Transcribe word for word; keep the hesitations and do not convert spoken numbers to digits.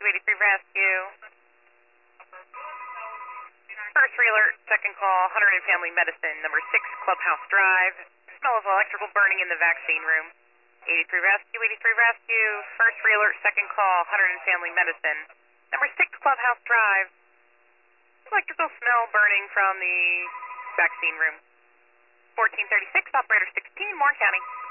eighty-three Rescue. First alert, second call, Hunter and Family Medicine, number six Clubhouse Drive. Smell of electrical burning in the vaccine room. eighty-three Rescue, eighty-three Rescue. First alert, second call, Hunter and Family Medicine, number six Clubhouse Drive. Electrical smell burning from the vaccine room. fourteen thirty-six, operator sixteen, Moore County.